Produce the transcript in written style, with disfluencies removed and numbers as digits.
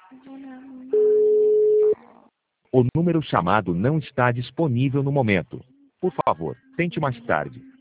O número chamado não está disponível no momento. Por favor, tente mais tarde.